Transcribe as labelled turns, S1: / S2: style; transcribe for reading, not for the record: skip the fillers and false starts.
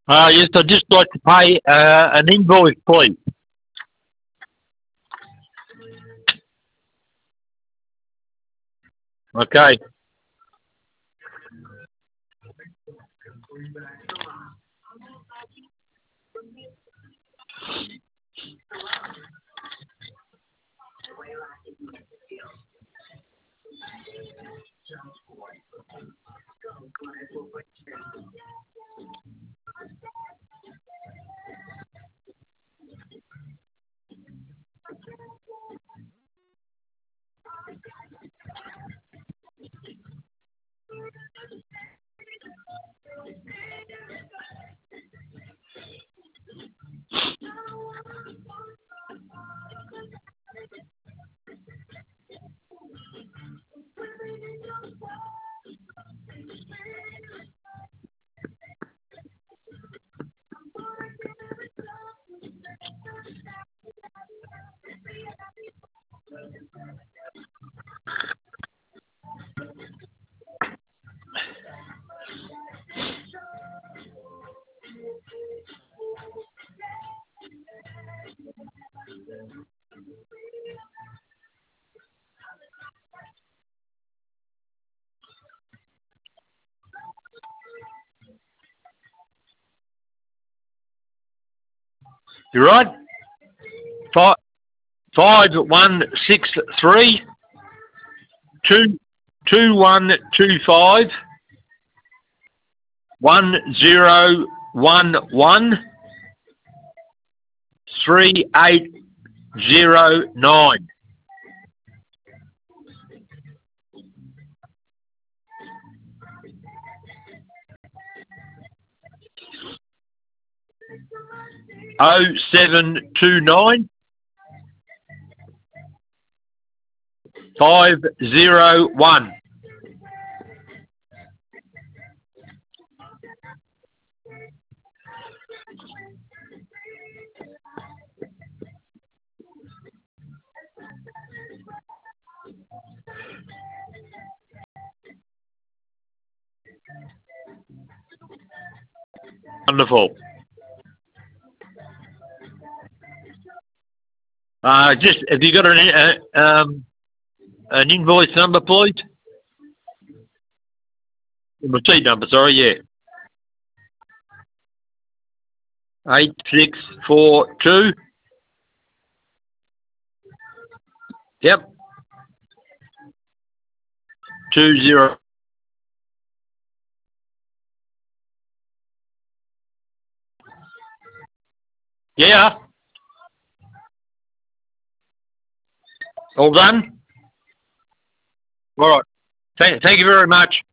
S1: Yes, I'd just like to pay an invoice, please. Okay. You right? 5163 2125 1011 3809. Oh 0729 501. Wonderful. Just have you got an invoice number, please? Receipt number, sorry, yeah. 8642. Yep. 20. Yeah. All done? All right. Thank you very much.